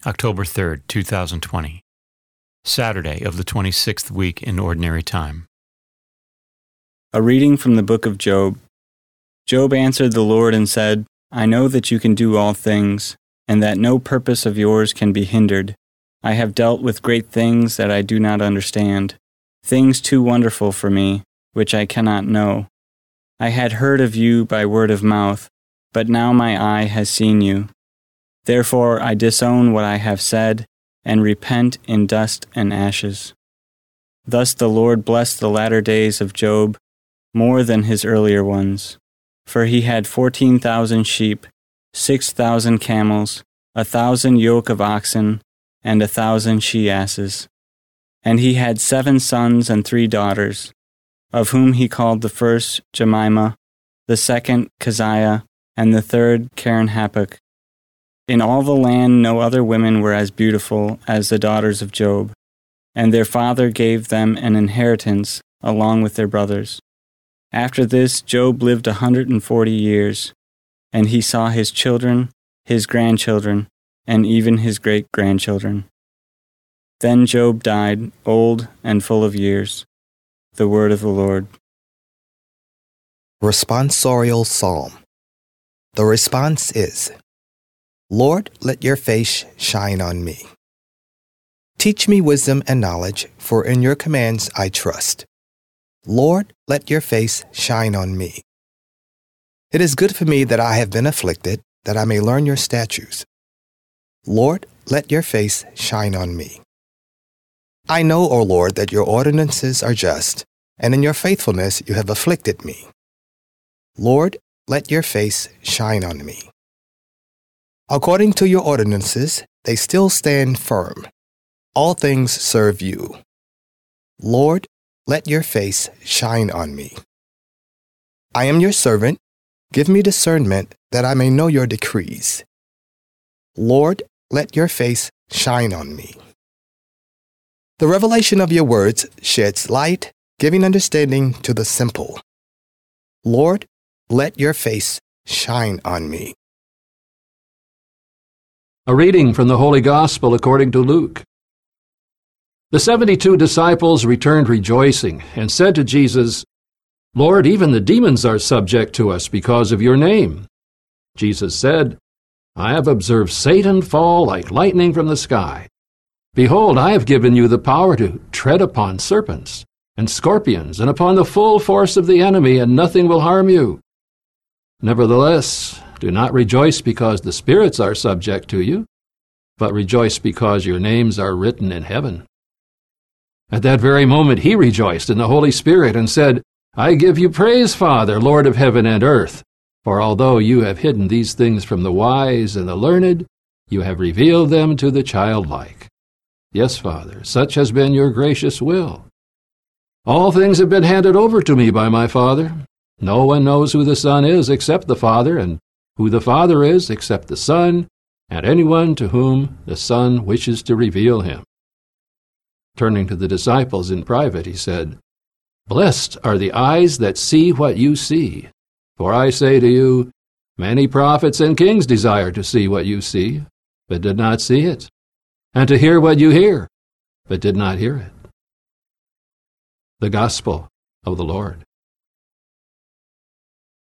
October 3rd, 2020. Saturday of the 26th week in Ordinary Time. A reading from the book of Job. Job answered the Lord and said, I know that you can do all things, and that no purpose of yours can be hindered. I have dealt with great things that I do not understand, things too wonderful for me, which I cannot know. I had heard of you by word of mouth, but now my eye has seen you. Therefore I disown what I have said, and repent in dust and ashes. Thus the Lord blessed the latter days of Job more than his earlier ones. For he had 14,000 sheep, 6,000 camels, 1,000 yoke of oxen, and 1,000 she-asses. And he had 7 sons and 3 daughters, of whom he called the first Jemimah, the second Keziah, and the third Keren-happuch. In all the land no other women were as beautiful as the daughters of Job, and their father gave them an inheritance along with their brothers. After this Job lived 140 years, and he saw his children, his grandchildren, and even his great-grandchildren. Then Job died, old and full of years. The word of the Lord. Responsorial Psalm. The response is, Lord, let your face shine on me. Teach me wisdom and knowledge, for in your commands I trust. Lord, let your face shine on me. It is good for me that I have been afflicted, that I may learn your statutes. Lord, let your face shine on me. I know, O Lord, that your ordinances are just, and in your faithfulness you have afflicted me. Lord, let your face shine on me. According to your ordinances, they still stand firm. All things serve you. Lord, let your face shine on me. I am your servant. Give me discernment that I may know your decrees. Lord, let your face shine on me. The revelation of your words sheds light, giving understanding to the simple. Lord, let your face shine on me. A reading from the Holy Gospel according to Luke. The 72 disciples returned rejoicing and said to Jesus, Lord, even the demons are subject to us because of your name. Jesus said, I have observed Satan fall like lightning from the sky. Behold, I have given you the power to tread upon serpents and scorpions and upon the full force of the enemy, and nothing will harm you. Nevertheless, do not rejoice because the spirits are subject to you, but rejoice because your names are written in heaven. At that very moment he rejoiced in the Holy Spirit and said, I give you praise, Father, Lord of heaven and earth, for although you have hidden these things from the wise and the learned, you have revealed them to the childlike. Yes, Father, such has been your gracious will. All things have been handed over to me by my Father. No one knows who the Son is except the Father, and who the Father is except the Son, and anyone to whom the Son wishes to reveal him. Turning to the disciples in private, he said, Blessed are the eyes that see what you see. For I say to you, many prophets and kings desire to see what you see, but did not see it, and to hear what you hear, but did not hear it. The Gospel of the Lord.